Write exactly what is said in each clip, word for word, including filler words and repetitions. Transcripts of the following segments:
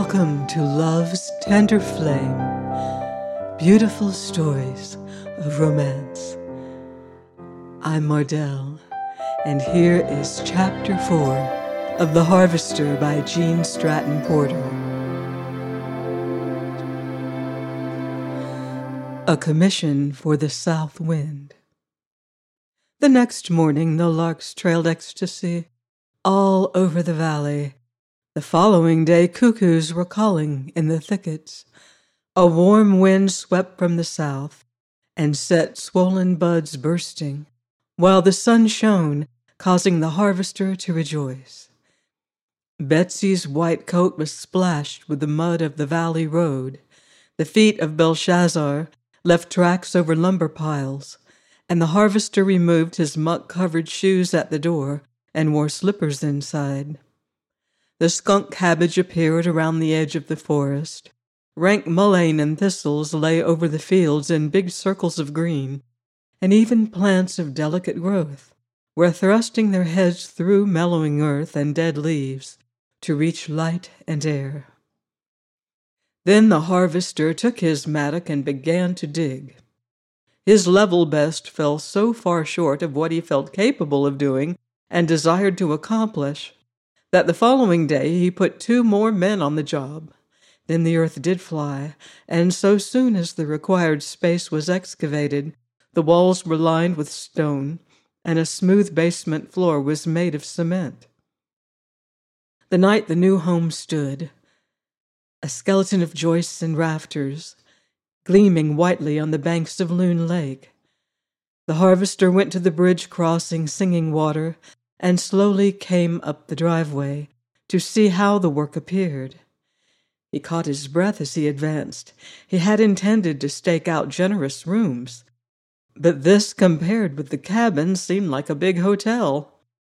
Welcome to Love's Tender Flame, beautiful stories of romance. I'm Mardell, and here is Chapter four of The Harvester by Gene Stratton Porter. A commission for the south wind. The next morning the larks trailed ecstasy all over the valley. The following day cuckoos were calling in the thickets. A warm wind swept from the south and set swollen buds bursting, while the sun shone, causing the harvester to rejoice. Betsy's white coat was splashed with the mud of the valley road. The feet of Belshazzar left tracks over lumber piles, and the harvester removed his muck-covered shoes at the door and wore slippers inside. The skunk cabbage appeared around the edge of the forest. Rank mullein and thistles lay over the fields in big circles of green, and even plants of delicate growth were thrusting their heads through mellowing earth and dead leaves to reach light and air. Then the harvester took his mattock and began to dig. His level best fell so far short of what he felt capable of doing and desired to accomplish that the following day he put two more men on the job. Then the earth did fly, and so soon as the required space was excavated, the walls were lined with stone, and a smooth basement floor was made of cement. The night the new home stood, a skeleton of joists and rafters, gleaming whitely on the banks of Loon Lake. The harvester went to the bridge crossing Singing Water and slowly came up the driveway to see how the work appeared. He caught his breath as he advanced. He had intended to stake out generous rooms, but this, compared with the cabin, seemed like a big hotel.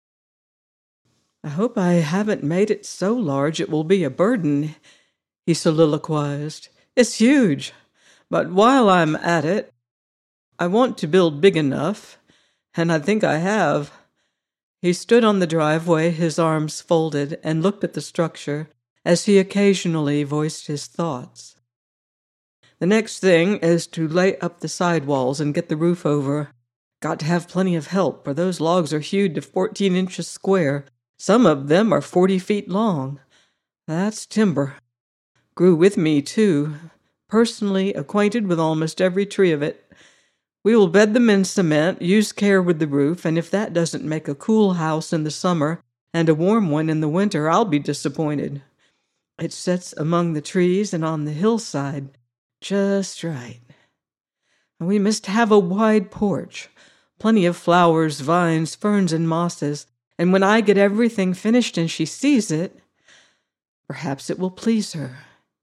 "I hope I haven't made it so large it will be a burden," he soliloquized. "It's huge, but while I'm at it, I want to build big enough, and I think I have." He stood on the driveway, his arms folded, and looked at the structure as he occasionally voiced his thoughts. "The next thing is to lay up the sidewalls and get the roof over. Got to have plenty of help, for those logs are hewed to fourteen inches square. Some of them are forty feet long. That's timber. Grew with me, too. Personally acquainted with almost every tree of it. We will bed them in cement, use care with the roof, and if that doesn't make a cool house in the summer and a warm one in the winter, I'll be disappointed. It sits among the trees and on the hillside just right. And we must have a wide porch, plenty of flowers, vines, ferns, and mosses, and when I get everything finished and she sees it, perhaps it will please her."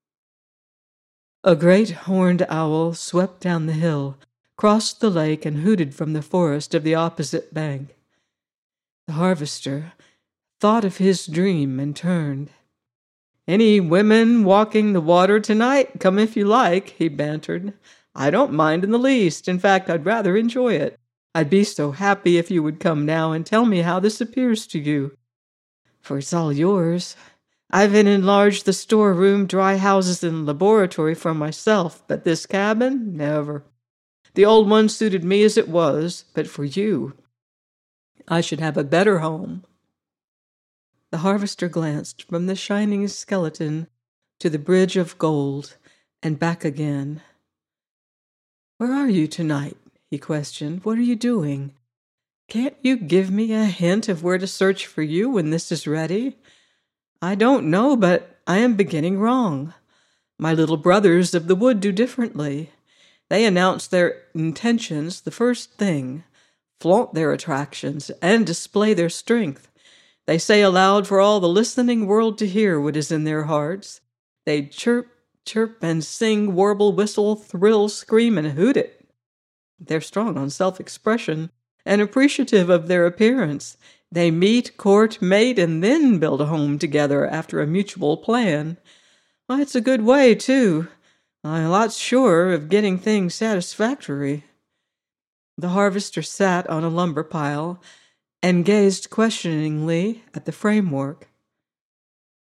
A great horned owl swept down the hill, crossed the lake, and hooted from the forest of the opposite bank. The harvester thought of his dream and turned. "Any women walking the water tonight? Come if you like," he bantered. "I don't mind in the least. In fact, I'd rather enjoy it. I'd be so happy if you would come now and tell me how this appears to you. For it's all yours. I've enlarged the storeroom, dry houses, and laboratory for myself, but this cabin, never. The old one suited me as it was, but for you, I should have a better home." The harvester glanced from the shining skeleton to the bridge of gold and back again. "Where are you tonight?" he questioned. "What are you doing? Can't you give me a hint of where to search for you when this is ready? I don't know, but I am beginning wrong. My little brothers of the wood do differently. They announce their intentions the first thing, flaunt their attractions, and display their strength. They say aloud for all the listening world to hear what is in their hearts. They chirp, chirp, and sing, warble, whistle, thrill, scream, and hoot it. They're strong on self-expression and appreciative of their appearance. They meet, court, mate, and then build a home together after a mutual plan. Why, it's a good way, too. I'm a lot surer of getting things satisfactory." The harvester sat on a lumber pile and gazed questioningly at the framework.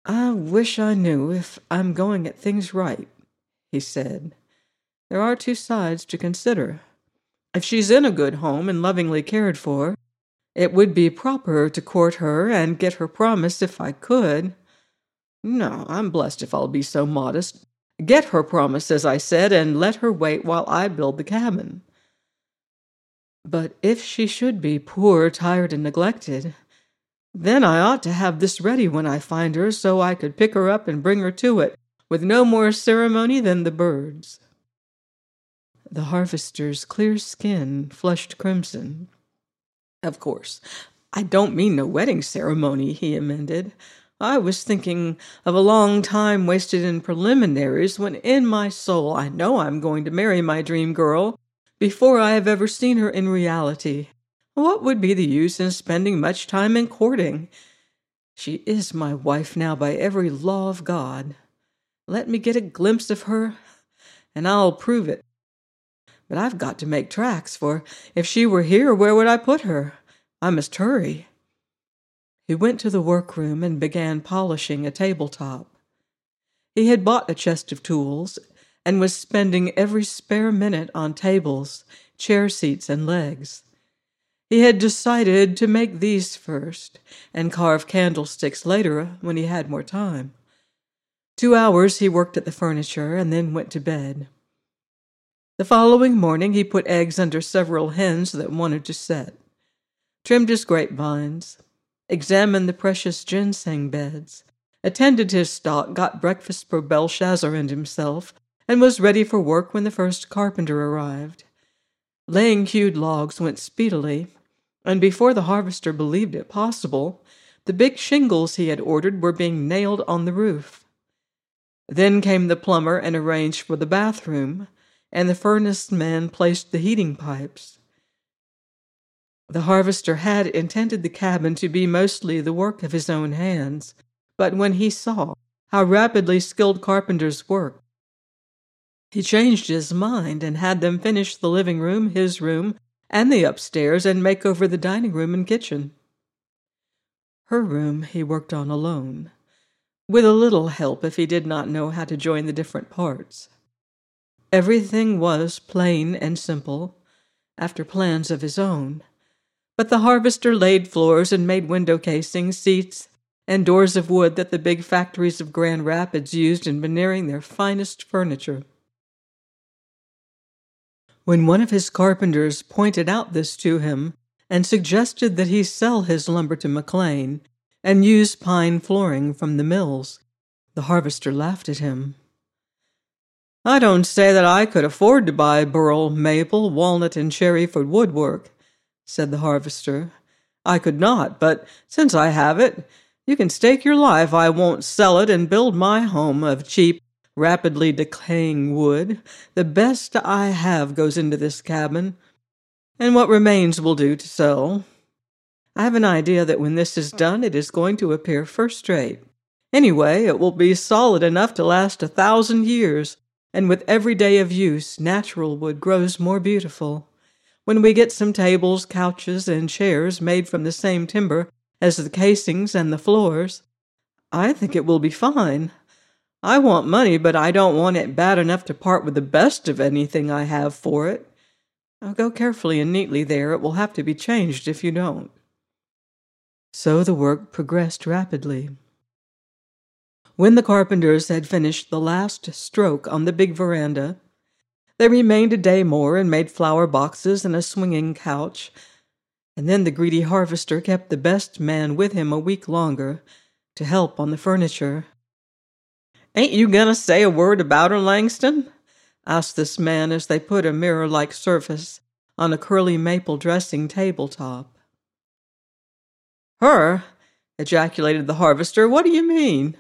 "I wish I knew if I'm going at things right," he said. "There are two sides to consider. If she's in a good home and lovingly cared for, it would be proper to court her and get her promise if I could. No, I'm blessed if I'll be so modest. Get her promise, as I said, and let her wait while I build the cabin. But if she should be poor, tired, and neglected, then I ought to have this ready when I find her so I could pick her up and bring her to it with no more ceremony than the birds." The harvester's clear skin flushed crimson. "Of course, I don't mean no wedding ceremony," he amended. "I was thinking of a long time wasted in preliminaries when in my soul I know I'm going to marry my dream girl before I have ever seen her in reality. What would be the use in spending much time in courting? She is my wife now by every law of God. Let me get a glimpse of her, and I'll prove it. But I've got to make tracks, for if she were here, where would I put her? I must hurry." He went to the workroom and began polishing a tabletop. He had bought a chest of tools and was spending every spare minute on tables, chair seats, and legs. He had decided to make these first and carve candlesticks later when he had more time. Two hours he worked at the furniture and then went to bed. The following morning he put eggs under several hens that wanted to set, trimmed his grapevines, examined the precious ginseng beds, attended his stock, got breakfast for Belshazzar and himself, and was ready for work when the first carpenter arrived. Laying hewed logs went speedily, and before the harvester believed it possible, the big shingles he had ordered were being nailed on the roof. Then came the plumber and arranged for the bathroom, and the furnace man placed the heating pipes. The harvester had intended the cabin to be mostly the work of his own hands, but when he saw how rapidly skilled carpenters worked, he changed his mind and had them finish the living room, his room, and the upstairs, and make over the dining room and kitchen. Her room he worked on alone, with a little help if he did not know how to join the different parts. Everything was plain and simple, after plans of his own, but the harvester laid floors and made window casings, seats, and doors of wood that the big factories of Grand Rapids used in veneering their finest furniture. When one of his carpenters pointed out this to him and suggested that he sell his lumber to McLean and use pine flooring from the mills, the harvester laughed at him. "I don't say that I could afford to buy burl, maple, walnut, and cherry for woodwork," said the harvester. "I could not, but since I have it, you can stake your life I won't sell it and build my home of cheap, rapidly decaying wood. The best I have goes into this cabin, and what remains will do to sell. I have an idea that when this is done, it is going to appear first-rate. Anyway, it will be solid enough to last a thousand years, and with every day of use, natural wood grows more beautiful. When we get some tables, couches, and chairs made from the same timber as the casings and the floors, I think it will be fine. I want money, but I don't want it bad enough to part with the best of anything I have for it. Now go carefully and neatly there. It will have to be changed if you don't." So the work progressed rapidly. When the carpenters had finished the last stroke on the big veranda, they remained a day more and made flower boxes and a swinging couch, and then the greedy harvester kept the best man with him a week longer to help on the furniture. "Ain't you gonna say a word about her, Langston?" asked this man as they put a mirror-like surface on a curly maple dressing tabletop. "Her?" ejaculated the harvester. "What do you mean?"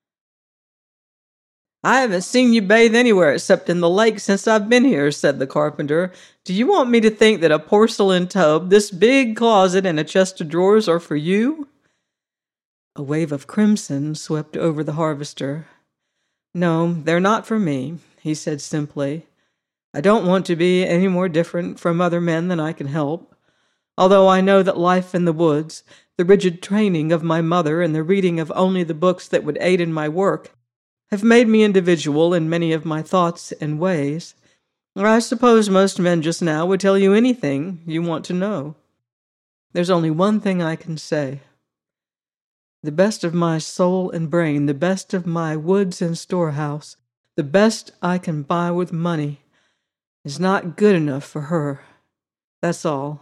"I haven't seen you bathe anywhere except in the lake since I've been here," said the carpenter. "Do you want me to think that a porcelain tub, this big closet, and a chest of drawers are for you?" A wave of crimson swept over the harvester. "No, they're not for me," he said simply. "I don't want to be any more different from other men than I can help, although I know that life in the woods, the rigid training of my mother and the reading of only the books that would aid in my work have made me individual in many of my thoughts and ways. I suppose most men just now would tell you anything you want to know. There's only one thing I can say. The best of my soul and brain, the best of my woods and storehouse, the best I can buy with money, is not good enough for her. That's all.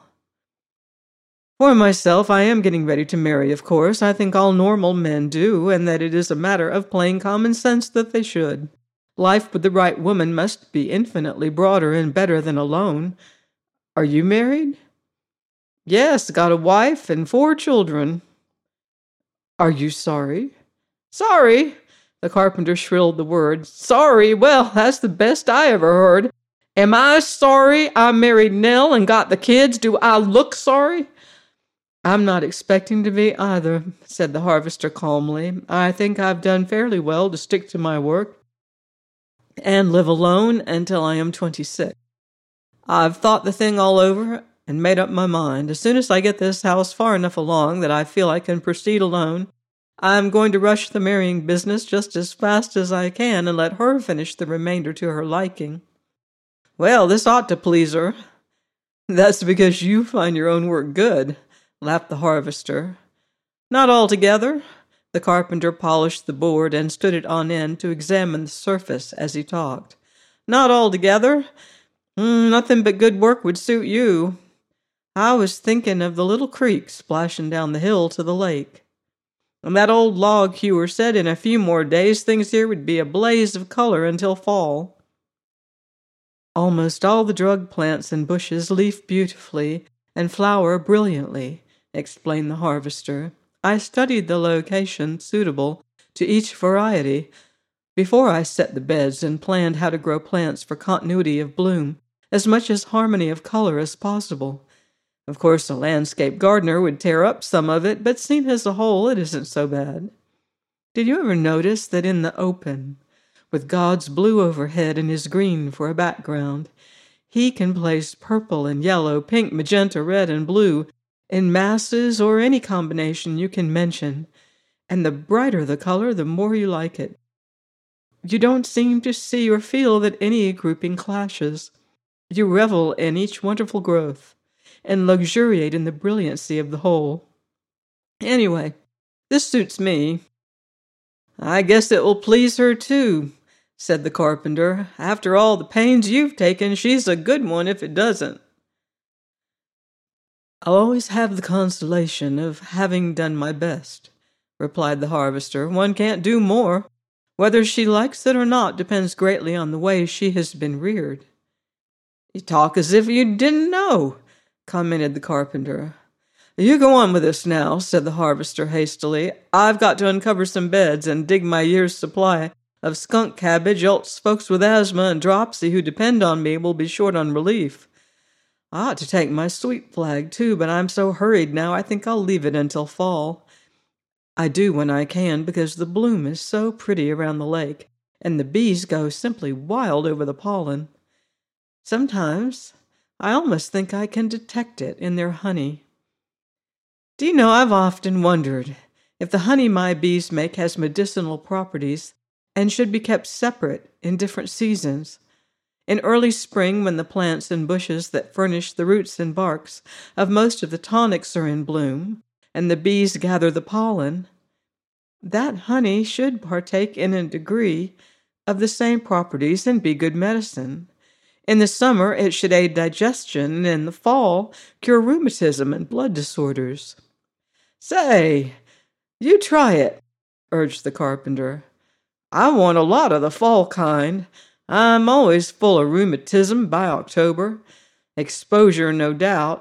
For myself, I am getting ready to marry, of course. I think all normal men do, and that it is a matter of plain common sense that they should. Life with the right woman must be infinitely broader and better than alone. Are you married? Yes, got a wife and four children. Are you sorry? Sorry? The carpenter shrilled the word. Sorry? Well, that's the best I ever heard. Am I sorry I married Nell and got the kids? Do I look sorry? I'm not expecting to be either, said the harvester calmly. I think I've done fairly well to stick to my work and live alone until I am twenty-six. I've thought the thing all over and made up my mind. As soon as I get this house far enough along that I feel I can proceed alone, I'm going to rush the marrying business just as fast as I can and let her finish the remainder to her liking. Well, this ought to please her. That's because you find your own work good, laughed the harvester. Not altogether. The carpenter polished the board and stood it on end to examine the surface as he talked. Not altogether. Mm, nothing but good work would suit you. I was thinking of the little creek splashing down the hill to the lake. And that old log hewer said in a few more days things here would be a blaze of color until fall. Almost all the drug plants and bushes leaf beautifully and flower brilliantly, explained the harvester. I studied the location suitable to each variety before I set the beds and planned how to grow plants for continuity of bloom, as much as harmony of color as possible. Of course, a landscape gardener would tear up some of it, but seen as a whole, it isn't so bad. Did you ever notice that in the open, with God's blue overhead and his green for a background, he can place purple and yellow, pink, magenta, red, and blue in masses or any combination you can mention, and the brighter the color, the more you like it. You don't seem to see or feel that any grouping clashes. You revel in each wonderful growth and luxuriate in the brilliancy of the whole. Anyway, this suits me. I guess it will please her, too, said the carpenter. After all the pains you've taken, she's a good one if it doesn't. I'll always have the consolation of having done my best, replied the harvester. One can't do more. Whether she likes it or not depends greatly on the way she has been reared. You talk as if you didn't know, commented the carpenter. You go on with this now, said the harvester hastily. I've got to uncover some beds and dig my year's supply of skunk cabbage, else folks with asthma and dropsy who depend on me will be short on relief. I ought to take my sweet flag, too, but I'm so hurried now I think I'll leave it until fall. I do when I can, because the bloom is so pretty around the lake, and the bees go simply wild over the pollen. Sometimes I almost think I can detect it in their honey. Do you know, I've often wondered if the honey my bees make has medicinal properties and should be kept separate in different seasons. In early spring, when the plants and bushes that furnish the roots and barks of most of the tonics are in bloom, and the bees gather the pollen, that honey should partake in a degree of the same properties and be good medicine. In the summer, it should aid digestion, and in the fall, cure rheumatism and blood disorders. Say, you try it, urged the carpenter. I want a lot of the fall kind. I'm always full of rheumatism by October. Exposure, no doubt.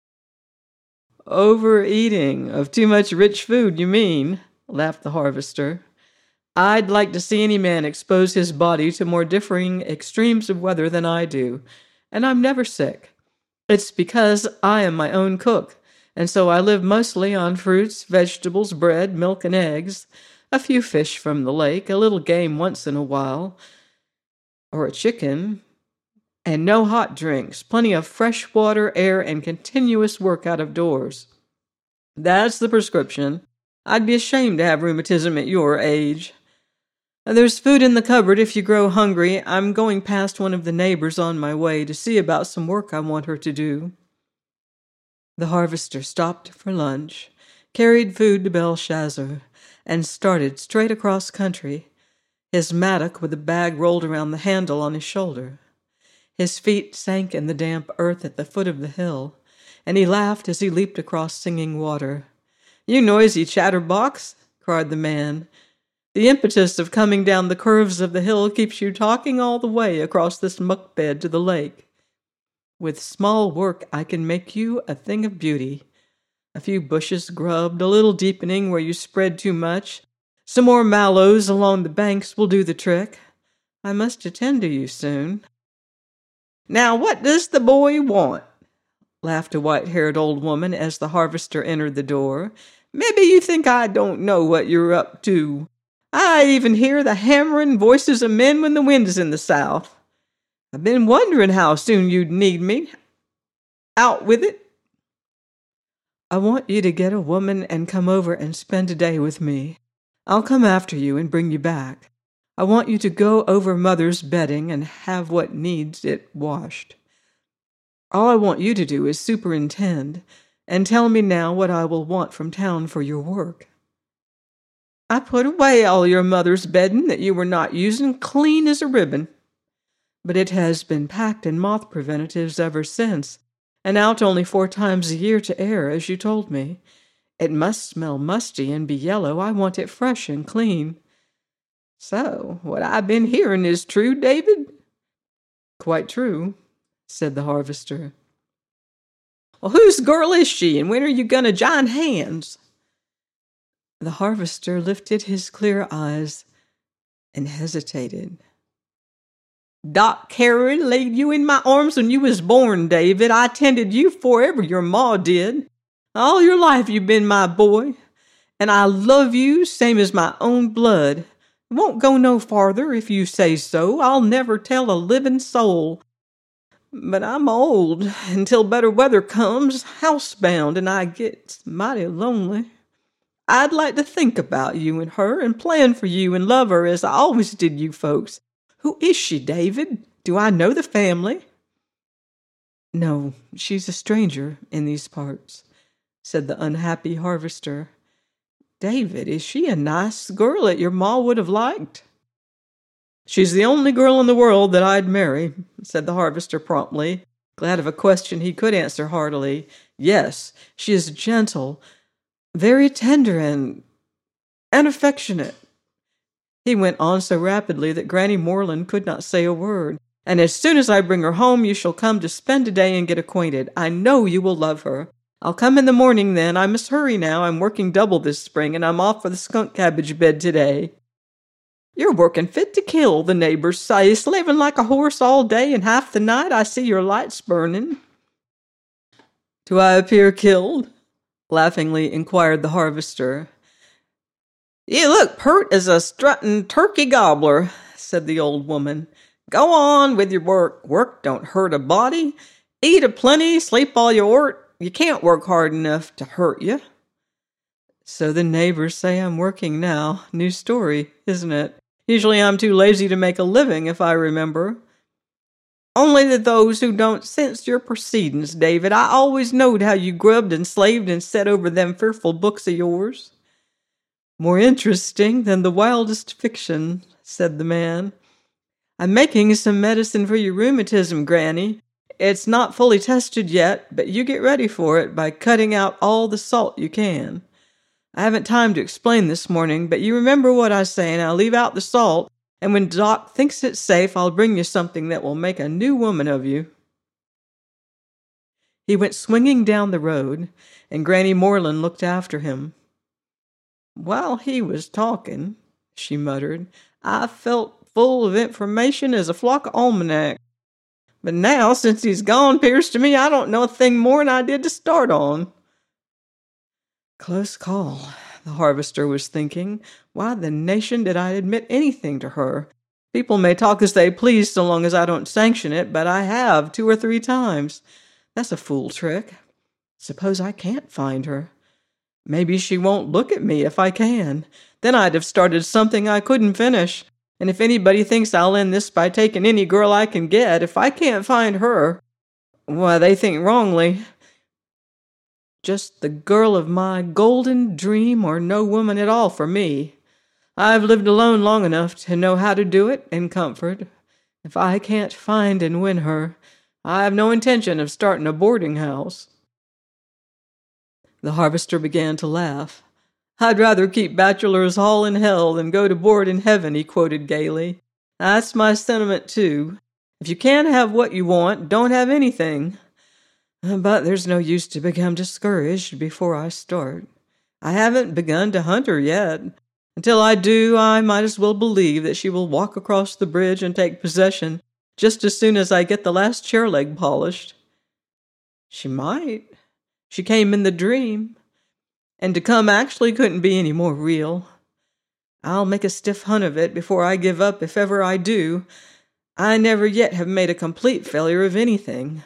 Overeating of too much rich food, you mean, laughed the harvester. I'd like to see any man expose his body to more differing extremes of weather than I do, and I'm never sick. It's because I am my own cook, and so I live mostly on fruits, vegetables, bread, milk, and eggs, a few fish from the lake, a little game once in a while, or a chicken, and no hot drinks, plenty of fresh water, air, and continuous work out of doors. That's the prescription. I'd be ashamed to have rheumatism at your age. There's food in the cupboard if you grow hungry. I'm going past one of the neighbors on my way to see about some work I want her to do." The harvester stopped for lunch, carried food to Belshazzar, and started straight across country, his mattock with a bag rolled around the handle on his shoulder. His feet sank in the damp earth at the foot of the hill, and he laughed as he leaped across Singing Water. "You noisy chatterbox," cried the man. "The impetus of coming down the curves of the hill keeps you talking all the way across this muck bed to the lake. With small work I can make you a thing of beauty. A few bushes grubbed, a little deepening where you spread too much, some more mallows along the banks will do the trick. I must attend to you soon." "Now what does the boy want?" laughed a white-haired old woman as the harvester entered the door. "Maybe you think I don't know what you're up to. I even hear the hammering voices of men when the wind is in the south. I've been wondering how soon you'd need me. Out with it." "I want you to get a woman and come over and spend a day with me. I'll come after you and bring you back. I want you to go over Mother's bedding and have what needs it washed. All I want you to do is superintend, and tell me now what I will want from town for your work." "I put away all your mother's bedding that you were not using clean as a ribbon." "But it has been packed in moth preventives ever since, and out only four times a year to air, as you told me. It must smell musty and be yellow. I want it fresh and clean." "So, what I've been hearing is true, David?" "Quite true," said the harvester. "Well, whose girl is she, and when are you going to join hands?" The harvester lifted his clear eyes and hesitated. "Doc Carey laid you in my arms when you was born, David. I tended you forever your ma did. All your life you've been my boy, and I love you same as my own blood. It won't go no farther if you say so. I'll never tell a living soul. But I'm old, until better weather comes, housebound, and I get mighty lonely. I'd like to think about you and her and plan for you and love her as I always did you folks. Who is she, David? Do I know the family?" "No, she's a stranger in these parts," said the unhappy harvester. "David, is she a nice girl that your ma would have liked?" "She's the only girl in the world that I'd marry," said the harvester promptly, glad of a question he could answer heartily. "Yes, she is gentle, very tender and... and affectionate." He went on so rapidly that Granny Moreland could not say a word. "And as soon as I bring her home, you shall come to spend a day and get acquainted. I know you will love her. I'll come in the morning then. I must hurry now. I'm working double this spring, and I'm off for the skunk cabbage bed today." "You're working fit to kill, the neighbors say, slaving like a horse all day, and half the night I see your lights burning." "Do I appear killed?" laughingly inquired the harvester. "You look pert as a strutting turkey gobbler," said the old woman. "Go on with your work. Work don't hurt a body. Eat a plenty, sleep all you ort. You can't work hard enough to hurt you." "So the neighbors say I'm working now. New story, isn't it? Usually I'm too lazy to make a living, if I remember." "Only to those who don't sense your proceedings, David. I always knowed how you grubbed and slaved and set over them fearful books of yours." "More interesting than the wildest fiction," said the man. "I'm making some medicine for your rheumatism, Granny. It's not fully tested yet, but you get ready for it by cutting out all the salt you can. I haven't time to explain this morning, but you remember what I say, and I'll leave out the salt, and when Doc thinks it's safe, I'll bring you something that will make a new woman of you." He went swinging down the road, and Granny Moreland looked after him. "While he was talking," she muttered, "I felt full of information as a flock of almanac. But now, since he's gone, 'pears to me I don't know a thing more'n I did to start on." Close call, the harvester was thinking. Why the nation did I admit anything to her? People may talk as they please so long as I don't sanction it, but I have two or three times. That's a fool trick. Suppose I can't find her. Maybe she won't look at me if I can. Then I'd have started something I couldn't finish. And if anybody thinks I'll end this by taking any girl I can get, if I can't find her, why, they think wrongly. Just the girl of my golden dream or no woman at all for me. I've lived alone long enough to know how to do it in comfort. If I can't find and win her, I have no intention of starting a boarding house." The harvester began to laugh. "I'd rather keep bachelor's hall in hell than go to board in heaven," he quoted gaily. "That's my sentiment, too. If you can't have what you want, don't have anything. But there's no use to become discouraged before I start. I haven't begun to hunt her yet. Until I do, I might as well believe that she will walk across the bridge and take possession just as soon as I get the last chair leg polished." She might. She came in the dream. And to come actually couldn't be any more real. I'll make a stiff hunt of it before I give up if ever I do. I never yet have made a complete failure of anything.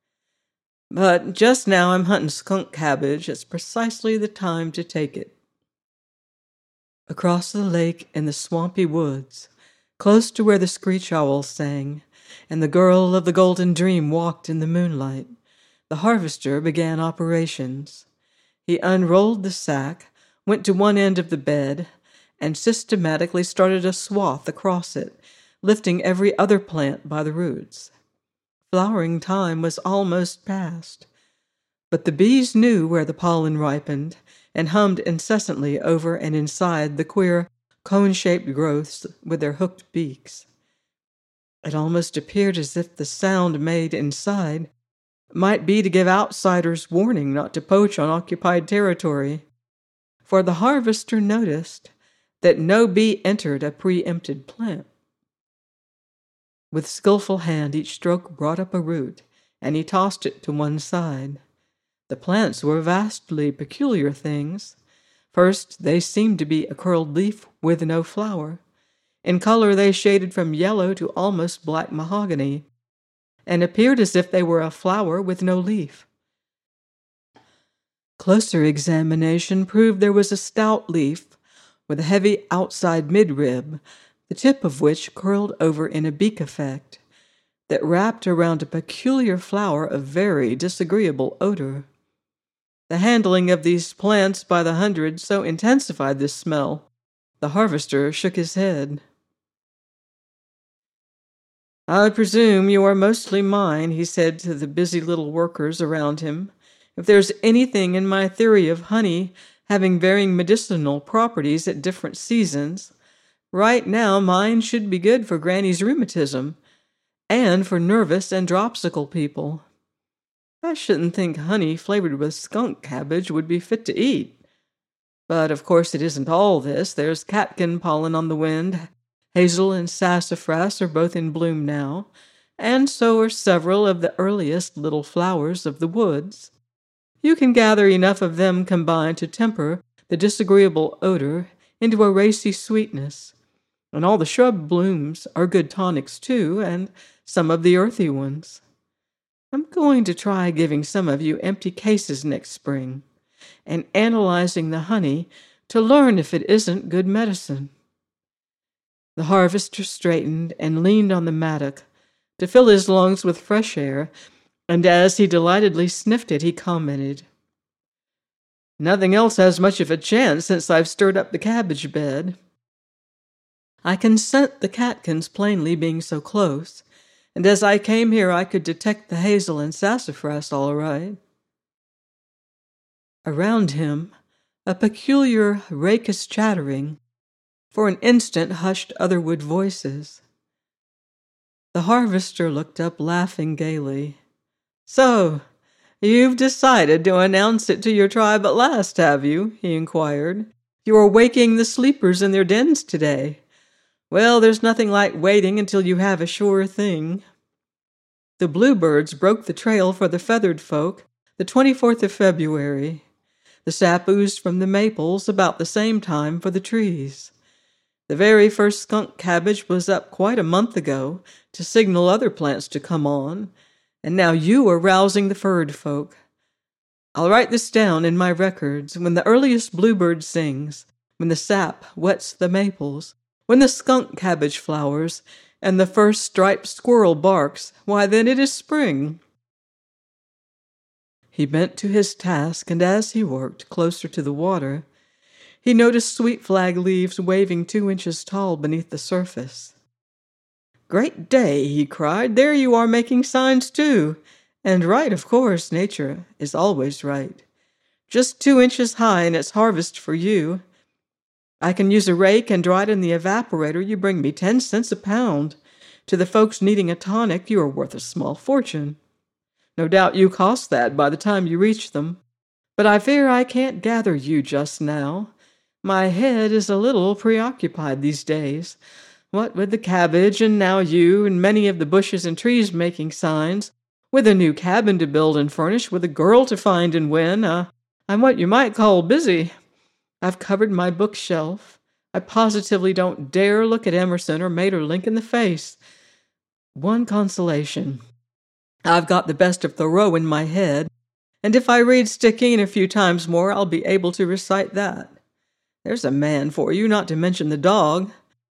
But just now I'm hunting skunk cabbage. It's precisely the time to take it. Across the lake in the swampy woods, close to where the screech owl sang, and the girl of the golden dream walked in the moonlight, the harvester began operations. He unrolled the sack, went to one end of the bed, and systematically started a swath across it, lifting every other plant by the roots. Flowering time was almost past, but the bees knew where the pollen ripened and hummed incessantly over and inside the queer, cone-shaped growths with their hooked beaks. It almost appeared as if the sound made inside might be to give outsiders warning not to poach on occupied territory, for the harvester noticed that no bee entered a preempted plant. With skillful hand, each stroke brought up a root, and he tossed it to one side. The plants were vastly peculiar things. First, they seemed to be a curled leaf with no flower. In color, they shaded from yellow to almost black mahogany, and appeared as if they were a flower with no leaf. Closer examination proved there was a stout leaf with a heavy outside midrib, the tip of which curled over in a beak effect that wrapped around a peculiar flower of very disagreeable odor. The handling of these plants by the hundred so intensified this smell, the harvester shook his head. "I presume you are mostly mine," he said to the busy little workers around him. "If there's anything in my theory of honey having varying medicinal properties at different seasons, right now mine should be good for Granny's rheumatism and for nervous and dropsical people. I shouldn't think honey flavored with skunk cabbage would be fit to eat. But of course it isn't all this. There's catkin pollen on the wind. Hazel and sassafras are both in bloom now, and so are several of the earliest little flowers of the woods. You can gather enough of them combined to temper the disagreeable odor into a racy sweetness. And all the shrub blooms are good tonics, too, and some of the earthy ones. I'm going to try giving some of you empty cases next spring and analyzing the honey to learn if it isn't good medicine." The harvester straightened and leaned on the mattock to fill his lungs with fresh air, and as he delightedly sniffed it, he commented, "Nothing else has much of a chance since I've stirred up the cabbage bed. I can scent the catkins plainly being so close, and as I came here I could detect the hazel and sassafras all right." Around him, a peculiar raucous chattering for an instant hushed otherwood voices. The harvester looked up, laughing gaily. "So, you've decided to announce it to your tribe at last, have you?" he inquired. "You are waking the sleepers in their dens today. Well, there's nothing like waiting until you have a sure thing." The bluebirds broke the trail for the feathered folk the twenty-fourth of February. The sap oozed from the maples about the same time for the trees. The very first skunk cabbage was up quite a month ago to signal other plants to come on, and now you are rousing the furred folk. I'll write this down in my records. When the earliest bluebird sings, when the sap wets the maples, when the skunk cabbage flowers, and the first striped squirrel barks, why then it is spring." He bent to his task, and as he worked closer to the water, he noticed sweet flag leaves waving two inches tall beneath the surface. "Great day," he cried. "There you are making signs too. And right, of course, nature is always right. Just two inches high and it's harvest for you. I can use a rake and dry it in the evaporator. You bring me ten cents a pound. To the folks needing a tonic, you are worth a small fortune. No doubt you cost that by the time you reach them. But I fear I can't gather you just now. My head is a little preoccupied these days. What with the cabbage and now you and many of the bushes and trees making signs, with a new cabin to build and furnish, with a girl to find and win, uh, I'm what you might call busy. I've covered my bookshelf. I positively don't dare look at Emerson or Maeterlinck in the face. One consolation. I've got the best of Thoreau in my head, and if I read Stickeen a few times more, I'll be able to recite that. There's a man for you, not to mention the dog.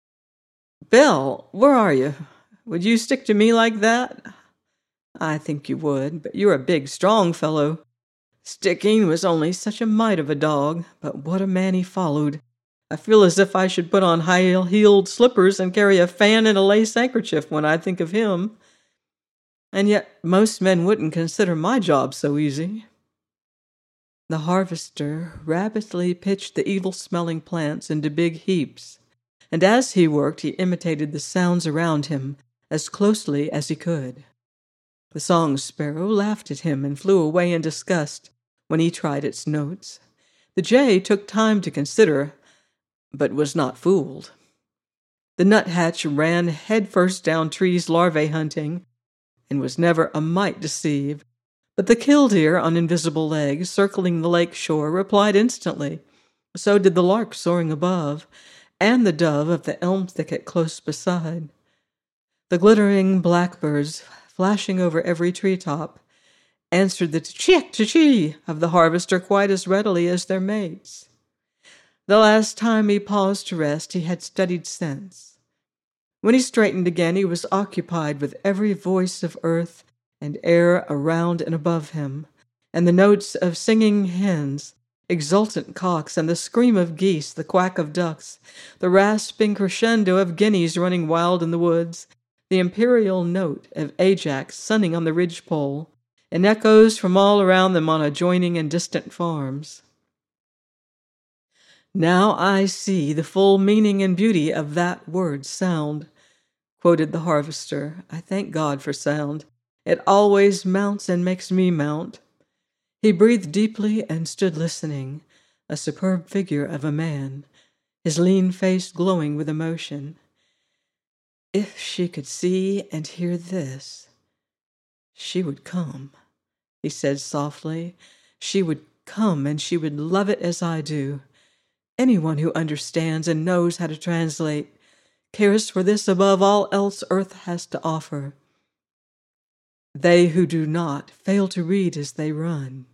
Belle, where are you? Would you stick to me like that?" "I think you would, but you're a big, strong fellow. Stickeen was only such a mite of a dog, but what a man he followed. I feel as if I should put on high-heeled slippers and carry a fan and a lace handkerchief when I think of him. And yet most men wouldn't consider my job so easy." The harvester rapidly pitched the evil-smelling plants into big heaps, and as he worked he imitated the sounds around him as closely as he could. The song sparrow laughed at him and flew away in disgust when he tried its notes. The jay took time to consider, but was not fooled. The nuthatch ran headfirst down trees larvae hunting, and was never a mite deceived. But the killdeer on invisible legs, circling the lake shore, replied instantly. So did the lark soaring above, and the dove of the elm thicket close beside. The glittering blackbirds, flashing over every treetop, answered the tchick tchee of the harvester quite as readily as their mates. The last time he paused to rest, he had studied sense. When he straightened again, he was occupied with every voice of earth and air around and above him, and the notes of singing hens, exultant cocks, and the scream of geese, the quack of ducks, the rasping crescendo of guineas running wild in the woods, the imperial note of Ajax sunning on the ridgepole, and echoes from all around them on adjoining and distant farms. "Now I see the full meaning and beauty of that word sound," quoted the harvester. "I thank God for sound. It always mounts and makes me mount." He breathed deeply and stood listening, a superb figure of a man, his lean face glowing with emotion. If she could see and hear this, she would come, he said softly. She would come, and she would love it as I do. Anyone who understands and knows how to translate cares for this above all else earth has to offer. They who do not fail to read as they run.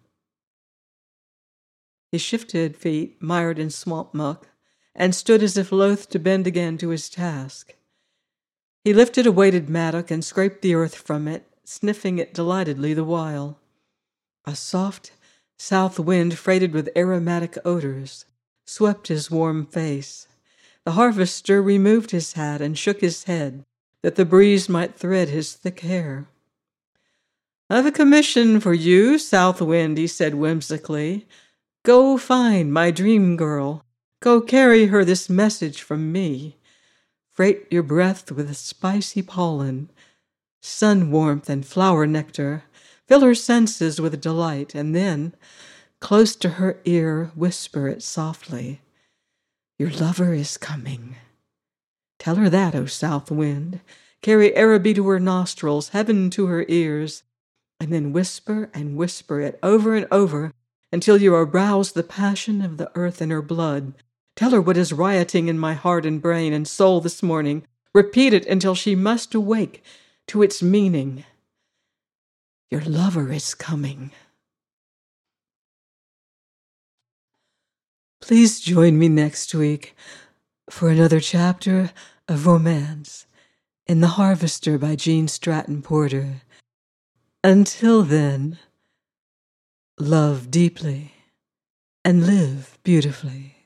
He shifted feet, mired in swamp muck, and stood as if loath to bend again to his task. He lifted a weighted mattock and scraped the earth from it, sniffing it delightedly the while. A soft south wind freighted with aromatic odors swept his warm face. The harvester removed his hat and shook his head, that the breeze might thread his thick hair. "I've a commission for you, South Wind," he said whimsically. "Go find my dream girl. Go carry her this message from me. Freight your breath with spicy pollen, sun warmth and flower nectar. Fill her senses with delight, and then, close to her ear, whisper it softly. Your lover is coming. Tell her that, O South Wind. Carry Araby to her nostrils, heaven to her ears, and then whisper and whisper it over and over until you arouse the passion of the earth in her blood. Tell her what is rioting in my heart and brain and soul this morning. Repeat it until she must awake to its meaning. Your lover is coming." Please join me next week for another chapter of romance in The Harvester by Gene Stratton Porter. Until then, love deeply and live beautifully.